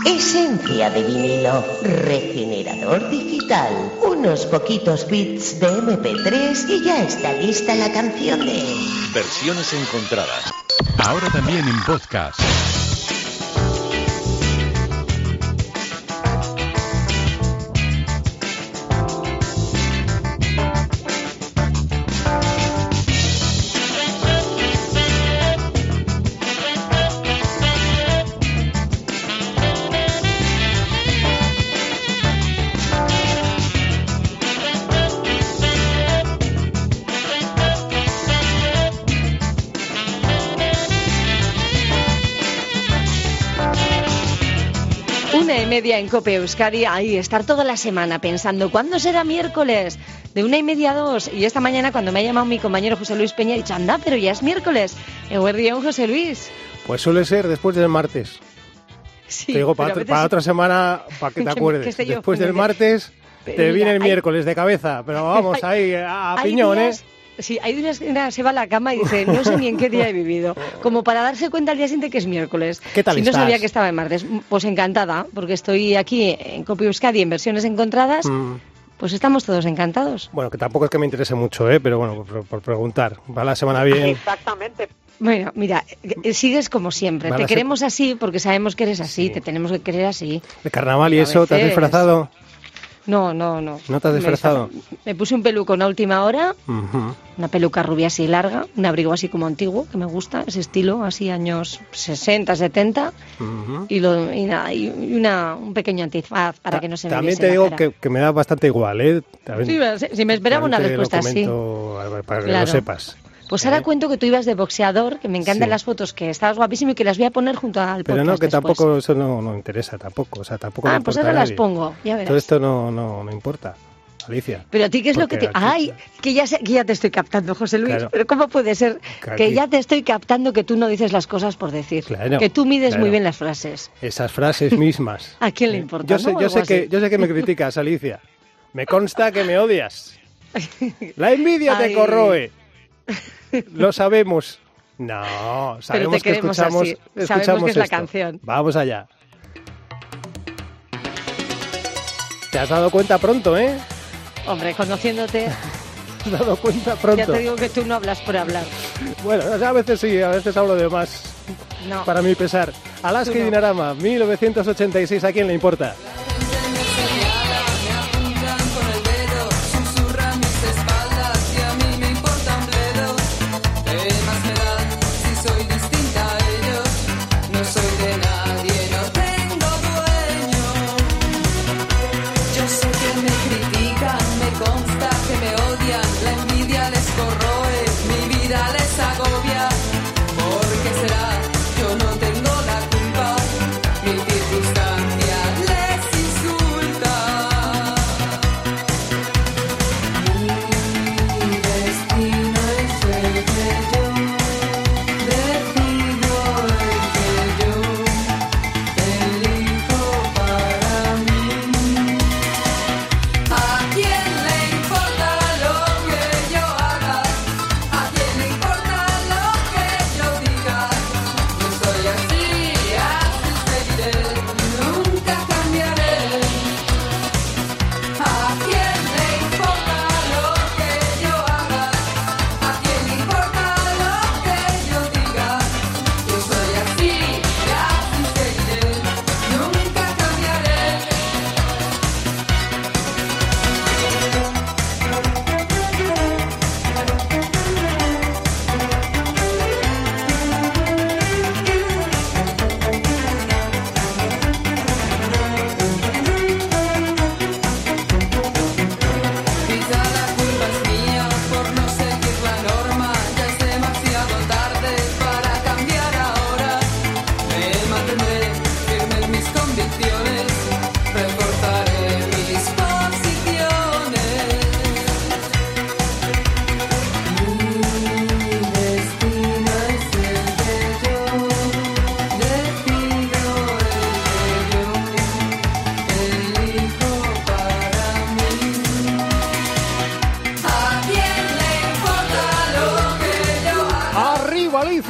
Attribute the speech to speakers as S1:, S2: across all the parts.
S1: Esencia de vinilo, regenerador digital, unos poquitos bits de MP3 y ya está lista la canción de...
S2: Versiones encontradas.
S3: Ahora también en podcast.
S4: Media en COPE Euskadi, ahí estar toda la semana pensando ¿cuándo será miércoles? De 1:30 a 2, y esta mañana cuando me ha llamado mi compañero José Luis Peña he dicho, anda, pero ya es miércoles. Eguerdión, José Luis.
S5: Pues suele ser después del martes.
S4: Sí,
S5: te digo, para otra semana, para que te acuerdes. Después del martes te viene el miércoles de cabeza, pero vamos ahí a piñón,
S4: días, Sí, hay días que se va a la cama y dice, no sé ni en qué día he vivido. Como para darse cuenta al día siguiente que es miércoles.
S5: ¿Qué tal
S4: estás? No sabía que estaba en martes. Pues encantada, porque estoy aquí en COPE Euskadi en versiones encontradas. Pues estamos todos encantados.
S5: Bueno, que tampoco es que me interese mucho, pero bueno, por preguntar. Va la semana bien.
S6: Exactamente.
S4: Bueno, mira, sigues como siempre. Te queremos así porque sabemos que eres así. Sí. Te tenemos que querer así.
S5: ¿De carnaval y eso? ¿Te has disfrazado?
S4: No.
S5: ¿No te has disfrazado?
S4: Me puse un peluco a última hora, una peluca rubia así larga, un abrigo así como antiguo, que me gusta, ese estilo, así años 60, 70, y un pequeño antifaz para que no se me viese la cara.
S5: También te digo que me da bastante igual, ¿eh?
S4: Sí, si me esperaba una respuesta así.
S5: Para que lo sepas.
S4: Pues ahora cuento que tú ibas de boxeador, que me encantan las fotos, que estabas guapísimo y que las voy a poner junto al podcast.
S5: Pero no, que
S4: después.
S5: Tampoco eso no interesa, tampoco. O sea, tampoco me importa.
S4: Pues ahora las pongo, ya verás.
S5: Todo esto no importa, Alicia.
S4: Pero a ti, ¿qué es lo que te...? ¡Ay! Que ya te estoy captando, José Luis. Claro. Pero ¿cómo puede ser que ya te estoy captando que tú no dices las cosas por decir?
S5: Claro,
S4: que tú mides muy bien las frases.
S5: Esas frases mismas.
S4: ¿A quién le importa?
S5: Yo sé que me criticas, Alicia. Me consta que me odias. La envidia te corroe. Lo sabemos. No, sabemos que escuchamos
S4: sabemos que es
S5: esto.
S4: La canción.
S5: Vamos allá. Te has dado cuenta pronto, ¿eh?
S4: Hombre, conociéndote.
S5: Te has dado cuenta pronto.
S4: Ya te digo que tú no hablas por hablar.
S5: Bueno, a veces sí, a veces hablo de más.
S4: No.
S5: Para mi pesar. Alaska y Dinarama, 1986, ¿a quién le importa?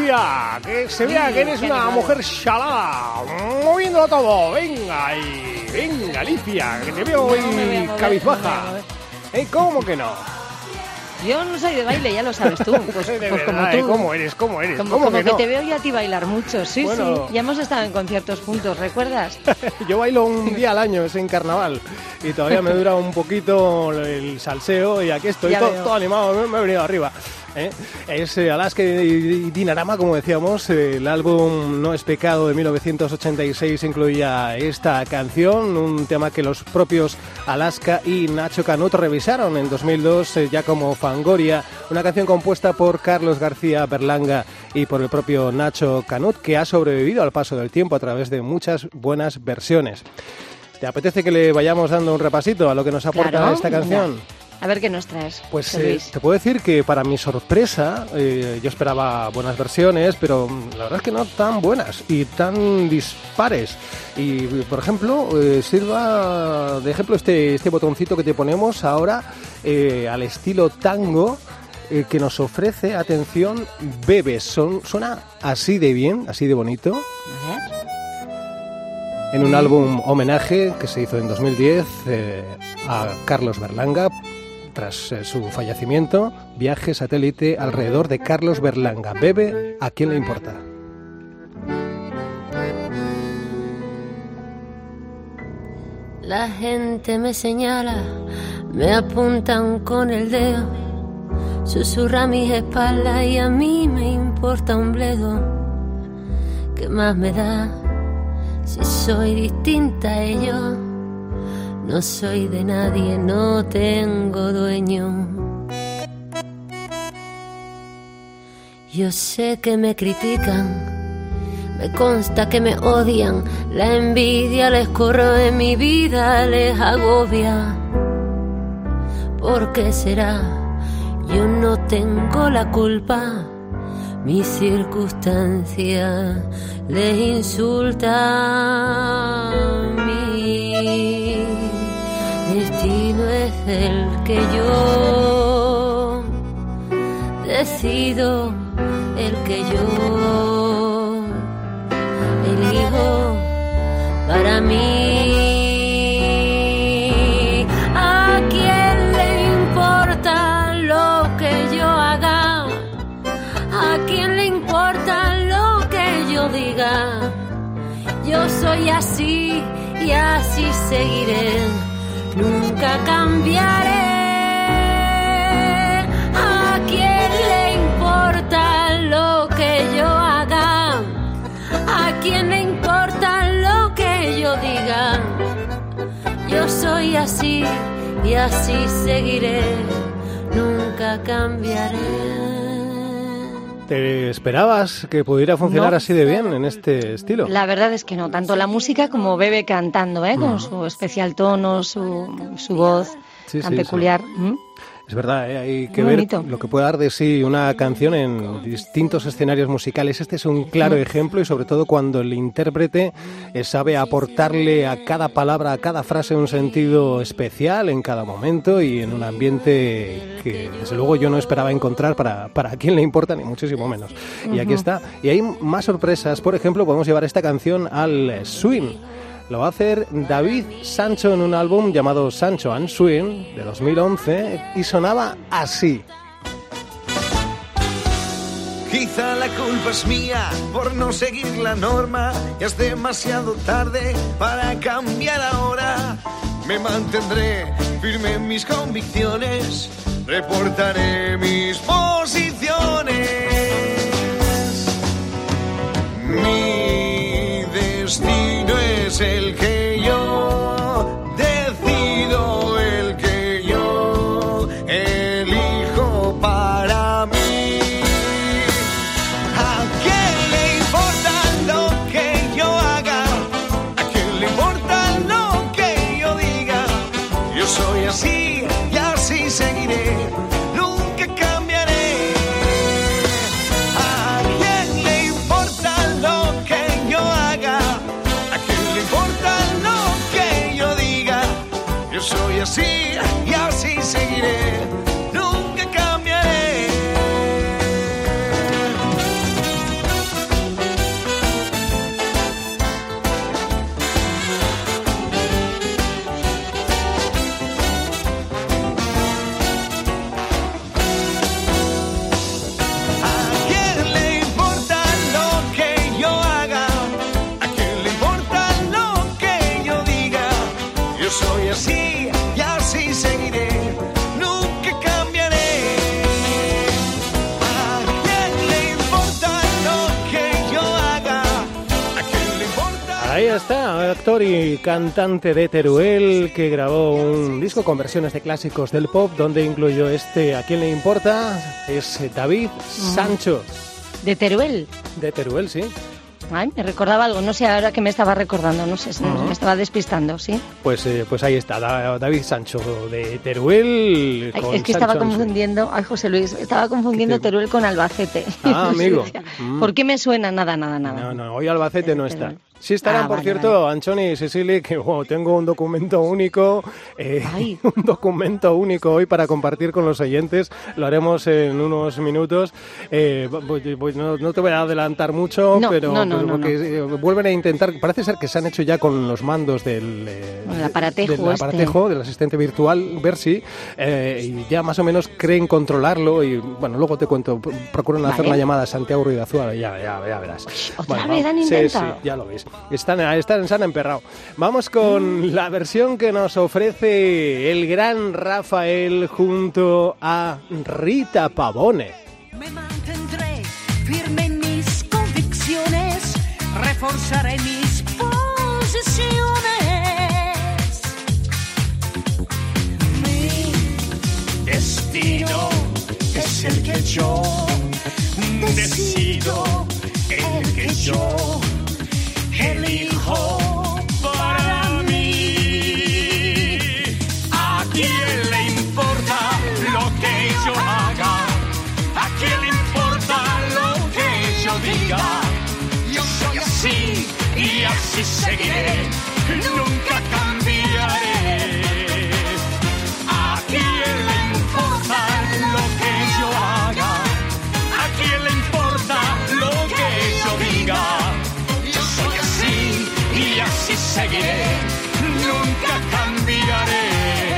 S5: Alicia, que se vea que eres una mujer chalada, moviéndolo todo. Venga, y venga, Alicia, que te veo hoy cabizbaja. ¿Cómo que no?
S4: Yo no soy de baile, ya lo sabes tú. Pues
S5: de
S4: como
S5: verdad,
S4: tú.
S5: ¿Cómo eres?
S4: Como
S5: que
S4: no?
S5: te
S4: veo yo a ti bailar mucho, sí,
S5: bueno.
S4: sí. Ya hemos estado en conciertos juntos, ¿recuerdas?
S5: Yo bailo un día al año, es en carnaval, y todavía me dura un poquito el salseo, y aquí estoy todo animado, me he venido arriba. Es Alaska y Dinarama, como decíamos. El álbum No es pecado de 1986 incluía esta canción, un tema que los propios Alaska y Nacho Canut revisaron en 2002 ya como Fangoria, una canción compuesta por Carlos García Berlanga y por el propio Nacho Canut, que ha sobrevivido al paso del tiempo a través de muchas buenas versiones. ¿Te apetece que le vayamos dando un repasito a lo que nos aporta esta canción?
S4: A ver qué nos traes.
S5: Pues te puedo decir que para mi sorpresa, yo esperaba buenas versiones, pero la verdad es que no tan buenas y tan dispares. Y, por ejemplo, sirva de ejemplo este botoncito que te ponemos ahora al estilo tango, que nos ofrece, atención, Bebe. Suena así de bien, así de bonito.
S4: A ver.
S5: En un álbum homenaje que se hizo en 2010 a Carlos Berlanga, tras su fallecimiento, viaje satélite alrededor de Carlos Berlanga. Bebe, ¿a quién le importa?
S6: La gente me señala, me apuntan con el dedo, susurra a mis espaldas y a mí me importa un bledo. ¿Qué más me da si soy distinta a ellos? No soy de nadie, no tengo dueño. Yo sé que me critican, me consta que me odian, la envidia les corroe mi vida, les agobia. ¿Por qué será? Yo no tengo la culpa, mi circunstancia les insulta. Mi destino es el que yo decido, el que yo elijo para mí. ¿A quién le importa lo que yo haga? ¿A quién le importa lo que yo diga? Yo soy así y así seguiré, nunca cambiaré. ¿A quién le importa lo que yo haga? ¿A quién le importa lo que yo diga? Yo soy así y así seguiré, nunca cambiaré.
S5: ¿Te esperabas que pudiera funcionar así de bien en este estilo?
S4: La verdad es que no, tanto la música como Bebe cantando, con su especial tono, su voz tan peculiar.
S5: Sí. Es verdad, hay que
S4: Muy
S5: ver
S4: bonito.
S5: lo que puede dar de sí una canción en distintos escenarios musicales. Este es un claro ejemplo, y sobre todo cuando el intérprete sabe aportarle a cada palabra, a cada frase, un sentido especial en cada momento y en un ambiente que desde luego yo no esperaba encontrar para a quién le importa, ni muchísimo menos. Y aquí está. Y hay más sorpresas. Por ejemplo, podemos llevar esta canción al swing. Lo va a hacer David Sancho en un álbum llamado Sancho and Swing de 2011 y sonaba así.
S7: Quizá la culpa es mía por no seguir la norma. Ya es demasiado tarde para cambiar ahora. Me mantendré firme en mis convicciones, reportaré mis posiciones. Mi destino es el que yo decido, el que yo elijo para mí. ¿A quién le importa lo que yo haga? ¿A quién le importa lo que yo diga? Yo soy así y así seguiré, nunca cambiaré. ¿A quién le importa lo que yo haga? ¿A quién le importa lo que yo diga? Yo soy así y así seguiré, nunca cambiaré. soy así y así seguiré. Nunca cambiaré. ¿A quién le importa lo que yo haga? ¿A quién le importa?
S5: Ahí está, actor y cantante de Teruel, que grabó un disco con versiones de clásicos del pop, donde incluyó ¿a quién le importa? Es David Sancho.
S4: ¿De Teruel?
S5: De Teruel, sí.
S4: Ay, me recordaba algo, no sé ahora que me estaba recordando, no sé, me estaba despistando, ¿sí?
S5: Pues ahí está, David Sancho de Teruel.
S4: Ay, es que
S5: Sancho
S4: estaba confundiendo, ay José Luis, estaba confundiendo Teruel con Albacete.
S5: Ah, amigo.
S4: ¿Por qué me suena? Nada.
S5: No, hoy Albacete no está. Sí estarán, por
S4: vale,
S5: cierto,
S4: vale.
S5: Anchoni y Cecily, que tengo un documento único, un documento único hoy para compartir con los oyentes. Lo haremos en unos minutos. No te voy a adelantar mucho, pero porque vuelven a intentar. Parece ser que se han hecho ya con los mandos del aparatejo, del asistente virtual, Versi, y ya más o menos creen contrarlo. Y bueno, luego te cuento. Procuran hacer la llamada a Santiago Ruiz de Azuara, ya verás.
S4: ¿Otra vez han intentado?
S5: Sí, ya lo veis. Se han emperrado. Vamos con la versión que nos ofrece el gran Rafael junto a Rita Pavone.
S8: Me mantendré firme en mis convicciones, reforzaré mis posiciones. Mi
S7: destino es el que yo decido, el que yo elijo para mí. ¿A quién le importa lo que yo haga? ¿A quién le importa lo que yo diga? Yo soy así y así seguiré, nunca cambiaré. ¿A quién le importa lo que yo haga? ¿A quién le importa lo que yo diga? Y así seguiré, nunca cambiaré.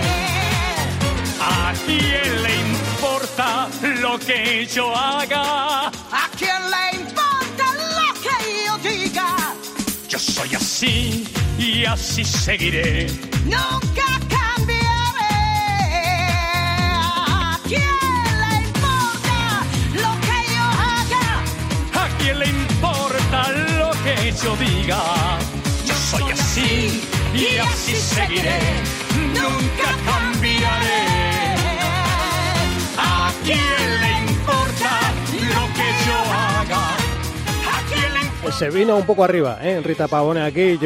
S7: ¿A quién le importa lo que yo haga?
S8: ¿A quién le importa lo que yo diga?
S7: Yo soy así y así seguiré,
S8: Nunca cambiaré. ¿A quién le importa lo que yo haga?
S7: ¿a quién le importa lo que yo diga? Yo soy así y así seguiré, nunca cambiaré. ¿A quién le importa lo que yo haga? ¿A quién le importa?
S5: Se vino un poco arriba, Rita Pavone aquí.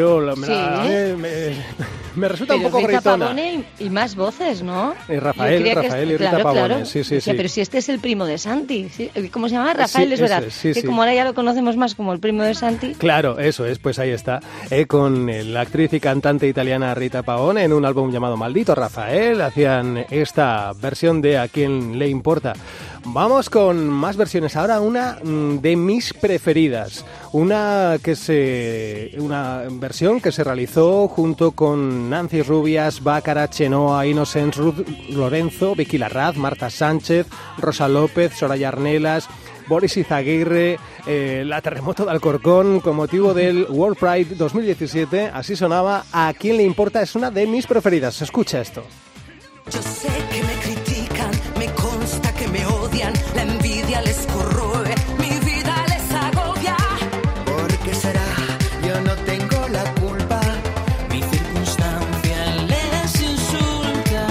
S5: Me resulta un poco
S4: Rita
S5: gritona.
S4: Pavone y más voces, ¿no?
S5: Y Rafael y Rita Pavone,
S4: claro.
S5: sí.
S4: Pero si este es el primo de Santi, ¿sí? ¿Cómo se llama? Rafael,
S5: Sí,
S4: es verdad.
S5: ese, sí.
S4: Como ahora ya lo conocemos más como el primo de Santi.
S5: Claro, eso es, pues ahí está, con la actriz y cantante italiana Rita Pavone en un álbum llamado Maldito Rafael, hacían esta versión de ¿A quién le importa? Vamos con más versiones, ahora una de mis preferidas, una versión que se realizó junto con Nancy Rubias, Bácara, Chenoa, Innocence, Ruth Lorenzo, Vicky Larraz, Marta Sánchez, Rosa López, Soraya Arnelas, Boris Izaguirre, la Terremoto de Alcorcón, con motivo del World Pride 2017. Así sonaba ¿A quién le importa? Es una de mis preferidas. Escucha esto.
S8: Yo sé que me critican, me consta que me odian, la envidia les corroe, mi vida les agobia.
S7: ¿Por qué será? Yo no tengo la culpa, mi circunstancia les insulta.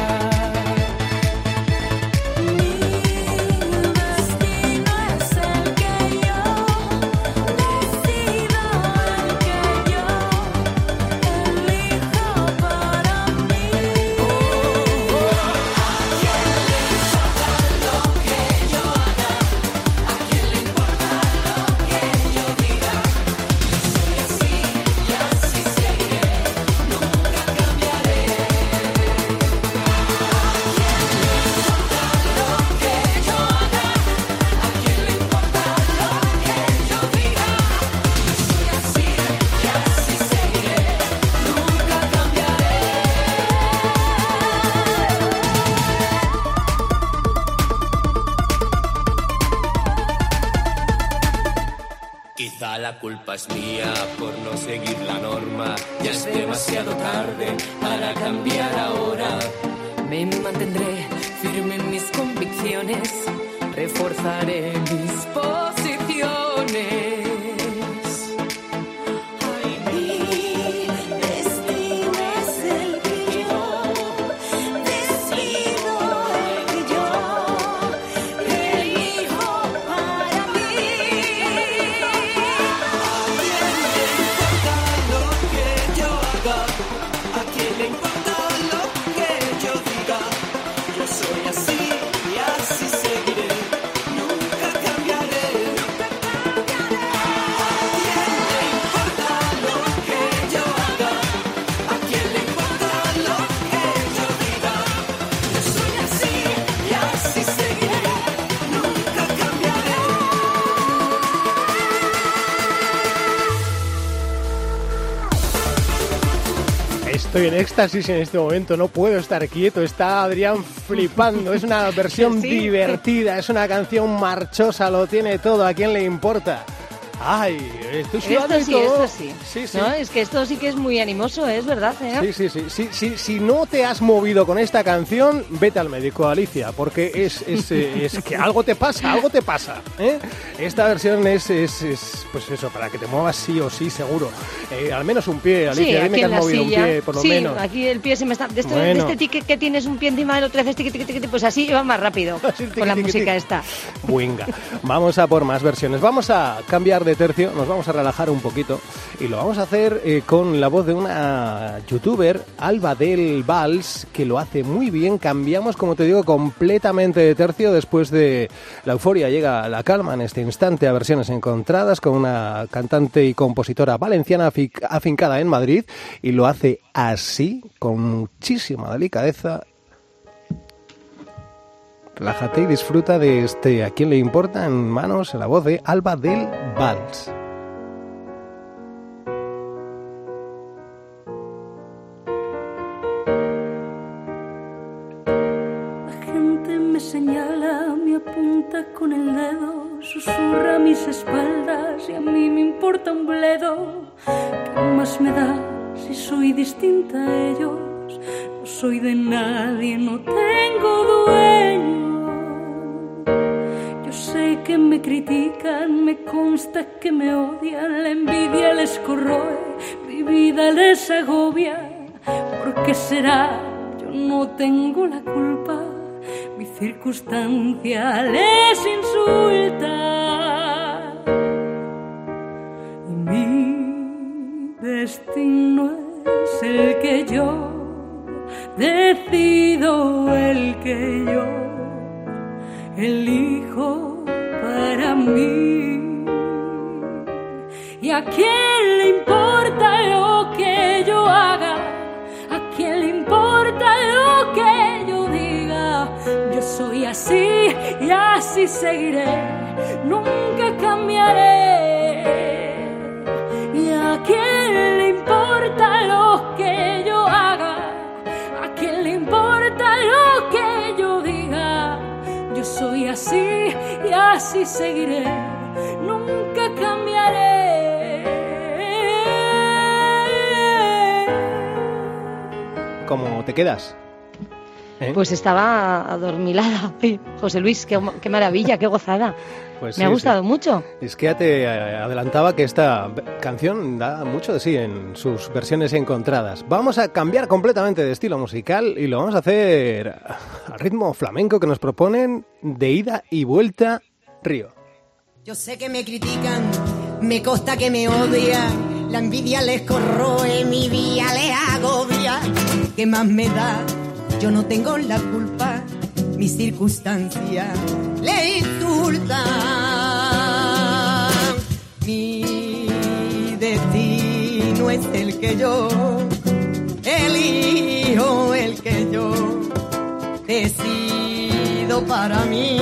S8: Mi destino es el que yo decido, el que yo elijo para mí.
S9: la culpa es mía por no seguir la norma. Ya es demasiado tarde para cambiar ahora.
S8: Me mantendré firme en mis convicciones, reforzaré mis posiciones.
S5: Estoy en éxtasis en este momento, no puedo estar quieto, está Adrián flipando, es una versión divertida, es una canción marchosa, lo tiene todo, ¿a quién le importa? Ay, estoy sudando y todo.
S4: Esto sí. No, es que esto sí que es muy animoso, es verdad, ¿eh?
S5: Sí. Si no te has movido con esta canción, vete al médico, Alicia, porque es que algo te pasa, ¿eh? Esta versión es pues eso, para que te muevas sí o sí, seguro. Al menos un pie, Alicia, dime que has movido un pie, por lo menos.
S4: Sí, aquí el pie se me está... De este tique que tienes un pie encima del otro, haces tiqui, pues así va más rápido con la música esta.
S5: Venga, vamos a por más versiones. Vamos a cambiar de tercio, nos vamos a relajar un poquito y lo vamos a hacer con la voz de una youtuber, Alba del Vals, que lo hace muy bien. Cambiamos, como te digo, completamente de tercio. Después de la euforia llega la calma en este instante a versiones encontradas con una cantante y compositora valenciana afincada en Madrid, y lo hace así, con muchísima delicadeza. Relájate y disfruta de este ¿A quién le importa? En manos, en la voz de Alba del Vals.
S10: La gente me señala, me apunta con el dedo, susurra a mis espaldas y a mí me importa un bledo. ¿Qué más me da si soy distinta a ellos? No soy de nadie, no tengo dueño. Yo sé que me critican, me consta que me odian, la envidia les corroe, mi vida les agobia. ¿Por qué será? Yo no tengo la culpa, mi circunstancia les insulta. Y mi destino es el que yo decido, el que yo elijo para mí. ¿Y a quién le importa lo que yo haga? ¿A quién le importa lo que yo diga? Yo soy así y así seguiré, nunca cambiaré. ¿Y a quién le importa lo que yo haga? ¿A quién le importa lo que yo diga? Yo soy así y así seguiré, nunca cambiaré.
S5: ¿Cómo te quedas?
S4: Pues estaba adormilada. José Luis, qué maravilla, qué gozada.
S5: Pues
S4: me ha gustado mucho.
S5: Es que ya te adelantaba que esta canción da mucho de sí en sus versiones encontradas. Vamos a cambiar completamente de estilo musical y lo vamos a hacer al ritmo flamenco que nos proponen de ida y vuelta Río.
S11: Yo sé que me critican, me consta que me odian, la envidia les corroe, mi vida les agobia. ¿Qué más me da? Yo no tengo la culpa, mi circunstancia le insulta. Mi destino es el que yo elijo, el que yo decido para mí.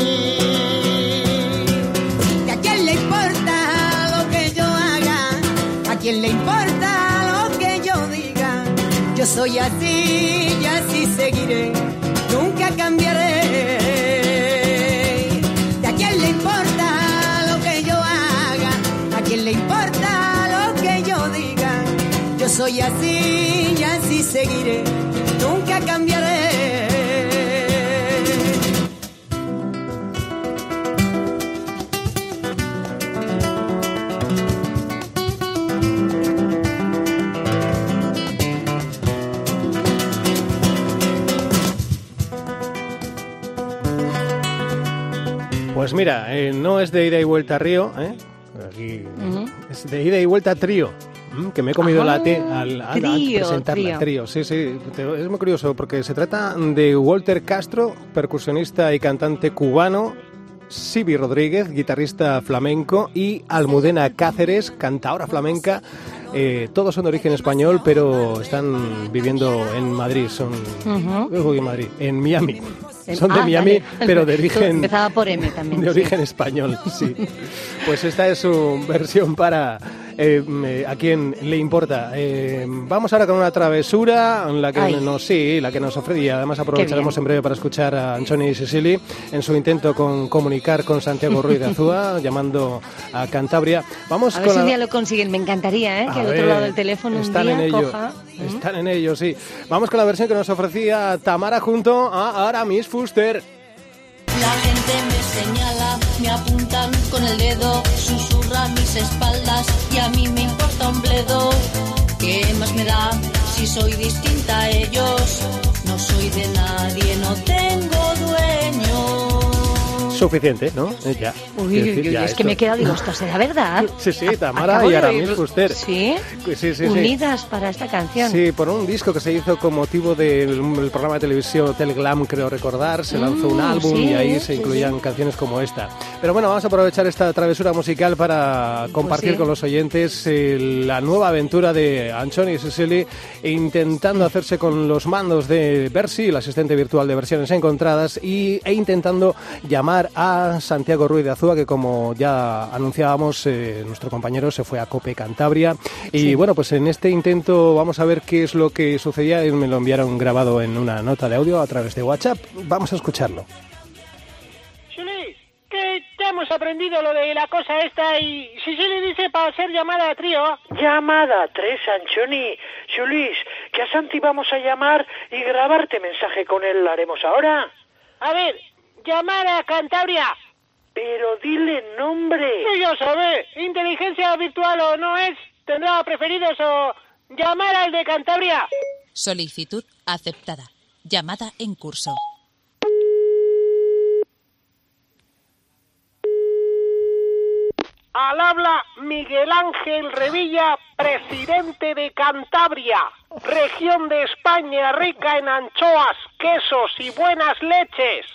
S11: ¿Y a quién le importa lo que yo haga? ¿A quién le importa lo que yo diga? Yo soy así y así seguiré, nunca cambiaré. ¿De a quién le importa lo que yo haga? ¿A quién le importa soy así y así seguiré, nunca cambiaré.
S5: Pues mira, no es de ida y vuelta a Río, aquí, es de ida y vuelta a Trío, que me he comido la T al presentarla. Trío, sí, es muy curioso porque se trata de Walter Castro, percusionista y cantante cubano, Sibi Rodríguez, guitarrista flamenco, y Almudena Cáceres, cantadora flamenca. Todos son de origen español, pero están viviendo en Madrid, en Miami. Son de Miami, pero de origen...
S4: Empezaba por M también.
S5: De origen español, sí. Pues esta es su versión para a quien le importa. Vamos ahora con una travesura, la que nos ofrece, y además aprovecharemos en breve para escuchar a Anchoni y Sicily en su intento con comunicar con Santiago Ruiz de Azúa, llamando a Cantabria. Vamos
S4: a ver si un día lo consiguen, me encantaría, que al otro lado del teléfono
S5: están
S4: un día
S5: en ello,
S4: coja...
S5: Están en ello, sí. Vamos con la versión que nos ofrecía Tamara junto a Aramis Fuster.
S6: La gente me señala, me apuntan con el dedo, susurra mis espaldas y a mí me importa un bledo. ¿Qué más me da si soy distinta a ellos? No soy de nadie, no tengo dueño.
S5: Suficiente, ¿no? Ya.
S4: Es que me he quedado, digo, ¿esto será verdad?
S5: Sí, Tamara y Aramis Fuster.
S4: ¿Sí? Sí. Unidas para esta canción.
S5: Sí, por un disco que se hizo con motivo del programa de televisión Teleglam, creo recordar, se lanzó un álbum y ahí se incluían canciones como esta. Pero bueno, vamos a aprovechar esta travesura musical para compartir con los oyentes la nueva aventura de Anchoni y Sicily, intentando hacerse con los mandos de Versi, el asistente virtual de versiones encontradas, e intentando llamar a Santiago Ruiz de Azúa, que como ya anunciábamos, nuestro compañero se fue a COPE Cantabria. Y bueno, pues en este intento vamos a ver qué es lo que sucedía. Me lo enviaron grabado en una nota de audio a través de WhatsApp. Vamos a escucharlo.
S12: Chulis, que ya hemos aprendido lo de la cosa esta y Sicily dice para hacer llamada a trío.
S13: Llamada a tres, Anchoni. Chulis, que a Santi vamos a llamar y grabarte mensaje con él. ¿Lo haremos ahora?
S12: A ver, llamar a Cantabria.
S13: Pero dile nombre.
S12: Sí, ya sabe, inteligencia virtual o no es, tendrá preferidos o llamar al de Cantabria.
S14: Solicitud aceptada. Llamada en curso.
S12: Al habla Miguel Ángel Revilla, presidente de Cantabria, región de España rica en anchoas, quesos y buenas leches.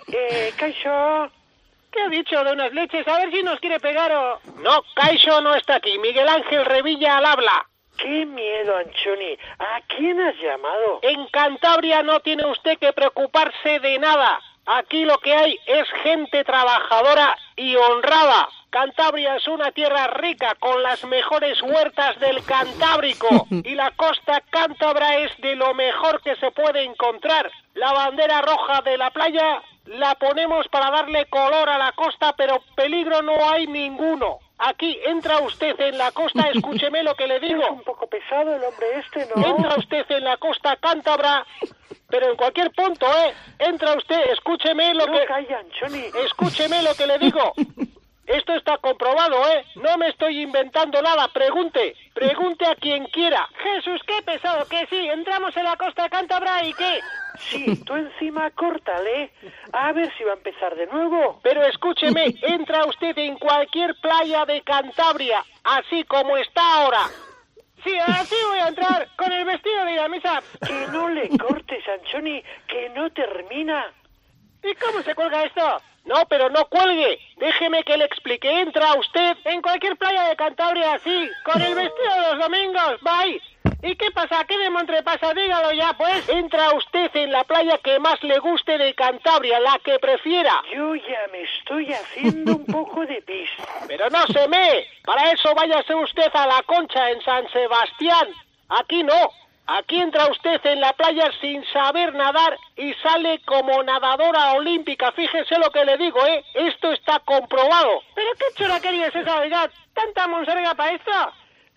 S13: Caixo.
S12: ¿Qué ha dicho de unas leches? A ver si nos quiere pegar o... No, Caixo no está aquí. Miguel Ángel Revilla al habla.
S13: ¡Qué miedo, Anchoni! ¿A quién has llamado?
S12: En Cantabria no tiene usted que preocuparse de nada. Aquí lo que hay es gente trabajadora y honrada. Cantabria es una tierra rica con las mejores huertas del Cantábrico y la costa cántabra es de lo mejor que se puede encontrar. La bandera roja de la playa la ponemos para darle color a la costa, pero peligro no hay ninguno. Aquí entra usted en la costa, escúcheme lo que le digo.
S13: Es un poco pesado el hombre este, ¿no?
S12: Entra usted en la costa cántabra, pero en cualquier punto, entra usted, escúcheme lo que...
S13: Calla, Anchoni.
S12: Escúcheme lo que le digo. Esto está comprobado, No me estoy inventando nada. Pregunte a quien quiera. Jesús, qué pesado, que sí, entramos en la costa cántabra y qué.
S13: Sí, tú encima córtale. A ver si va a empezar de nuevo.
S12: Pero escúcheme, entra usted en cualquier playa de Cantabria, así como está ahora. Sí, así voy a entrar, con el vestido de ir a misa.
S13: Que no le cortes, Anchoni, que no termina.
S12: ¿Y cómo se cuelga esto? No, pero no cuelgue. Déjeme que le explique. Entra usted en cualquier playa de Cantabria así, con el vestido de los domingos. Bye. ¿Y qué pasa? ¿Qué demontre pasa? Dígalo ya, pues. Entra usted en la playa que más le guste de Cantabria, la que prefiera.
S13: Yo ya me estoy haciendo un poco de pis.
S12: Pero no se me. Para eso váyase usted a La Concha, en San Sebastián. Aquí no. Aquí entra usted en la playa sin saber nadar y sale como nadadora olímpica. Fíjese lo que le digo, Esto está comprobado. ¿Pero qué churaquería es esa, oiga? ¿Tanta monserga para esto?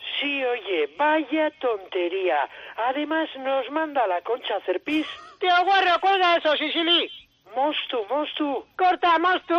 S13: Sí, oye, vaya tontería. Además nos manda la Concha a hacer pis.
S12: Tío Guarro, cuelga eso, Sicily.
S13: Mostu.
S12: Corta, Mostu.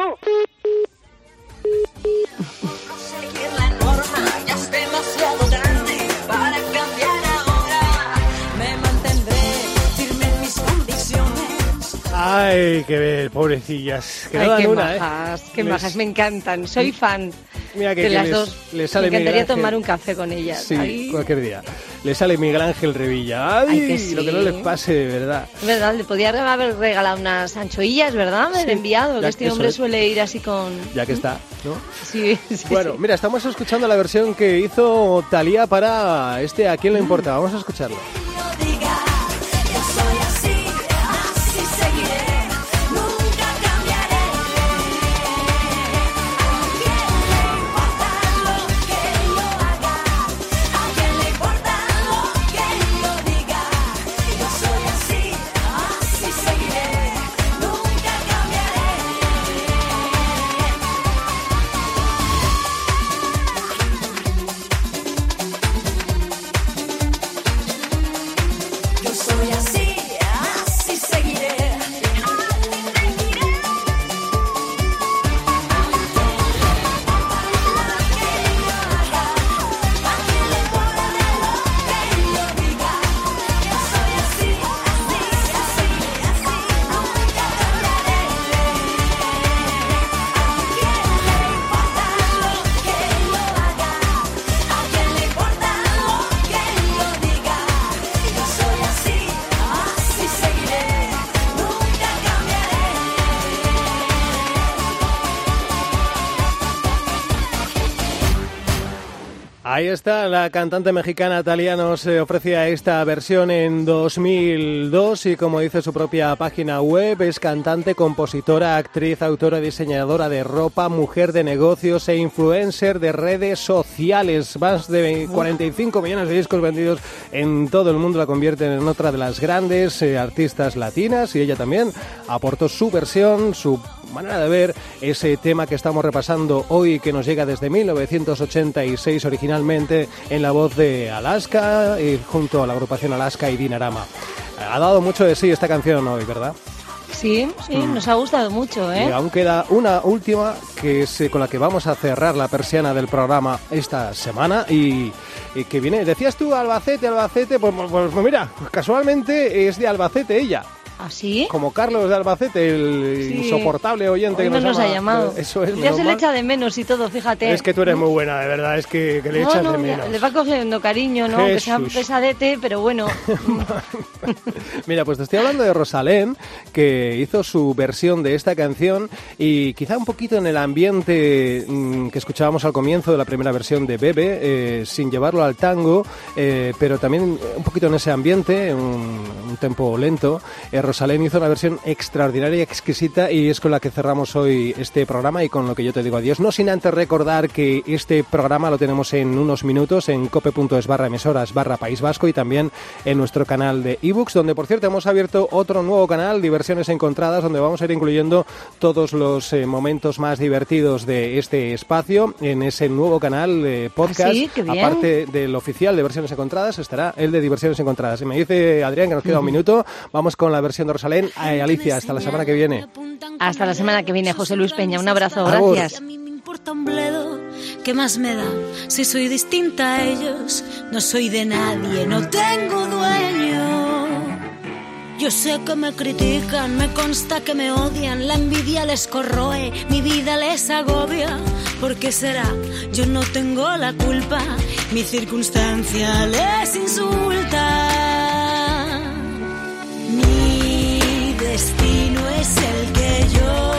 S8: Seguir la norma, ya es demasiado grande para cambiar ahora. Me mantendré firme en mis convicciones.
S5: Ay, qué ver, pobrecillas. Que no
S4: Ay,
S5: dan
S4: qué
S5: una,
S4: majas, qué majas, me encantan. Soy fan
S5: Mira que
S4: de las
S5: les,
S4: dos.
S5: les sale
S4: Me encantaría
S5: Miguel Ángel.
S4: tomar un café con ellas.
S5: Sí,
S4: Ay.
S5: cualquier día. Le sale Miguel Ángel Revilla. Ay,
S4: Ay, que sí.
S5: lo que no les pase, de verdad.
S4: Es verdad, le podía haber regalado unas anchoillas, ¿verdad? Me
S5: Sí,
S4: he enviado,
S5: ya
S4: que este
S5: que
S4: hombre
S5: eso es.
S4: suele ir así con...
S5: Ya que está, ¿no?
S4: Sí,
S5: Bueno,
S4: sí.
S5: mira, estamos escuchando la versión que hizo Thalía para ¿A quién le importa? Vamos a escucharlo.
S8: Yo soy así, así seguiré, nunca cambiaré. ¿A quién le importa lo que yo diga? Yo soy así, así seguiré, nunca cambiaré. Yo soy así, así seguiré.
S5: Ahí está, la cantante mexicana Thalía nos ofrecía esta versión en 2002 y como dice su propia página web, es cantante, compositora, actriz, autora, diseñadora de ropa, mujer de negocios e influencer de redes sociales. Más de 45 millones de discos vendidos en todo el mundo la convierten en otra de las grandes artistas latinas y ella también aportó su versión, su manera de ver ese tema que estamos repasando hoy, que nos llega desde 1986 originalmente en la voz de Alaska y junto a la agrupación Alaska y Dinarama. Ha dado mucho de sí esta canción hoy, ¿verdad?
S4: Sí, nos ha gustado mucho, ¿eh?
S5: Y aún queda una última que es con la que vamos a cerrar la persiana del programa esta semana y que viene, decías tú Albacete, pues mira, casualmente es de Albacete ella.
S4: ¿Ah, sí?
S5: Como Carlos de Albacete, el insoportable oyente
S4: Hoy
S5: que
S4: nos ha llamado.
S5: Eso es,
S4: ya se le
S5: mal.
S4: echa de menos y todo, fíjate.
S5: Es que tú eres muy buena, de verdad, es que le echas de menos.
S4: Le va cogiendo cariño, ¿no? Que sea pesadete, pero bueno.
S5: Mira, pues te estoy hablando de Rosalén, que hizo su versión de esta canción y quizá un poquito en el ambiente que escuchábamos al comienzo de la primera versión de Bebe, sin llevarlo al tango, pero también un poquito en ese ambiente, un tempo lento. Rosalén hizo una versión extraordinaria y exquisita y es con la que cerramos hoy este programa y con lo que yo te digo adiós. No sin antes recordar que este programa lo tenemos en unos minutos en cope.es/emisoras/País Vasco y también en nuestro canal de ebooks, donde por cierto hemos abierto otro nuevo canal, Diversiones Encontradas, donde vamos a ir incluyendo todos los momentos más divertidos de este espacio en ese nuevo canal podcast.
S4: ¿Sí? Qué bien.
S5: Aparte del oficial de Versiones Encontradas estará el de Diversiones Encontradas. Y me dice Adrián que nos queda un minuto. Vamos con la versión de Rosalén. Alicia, hasta la semana que viene.
S4: Hasta la semana que viene, José Luis Peña. Un abrazo,
S5: Agur.
S4: gracias.
S6: A mí me importa un bledo, ¿qué más me da? Si soy distinta a ellos, no soy de nadie, no tengo dueño. Yo sé que me critican, me consta que me odian, la envidia les corroe, mi vida les agobia. ¿Por qué será? Yo no tengo la culpa, mi circunstancia les insulta. Mi destino es el que yo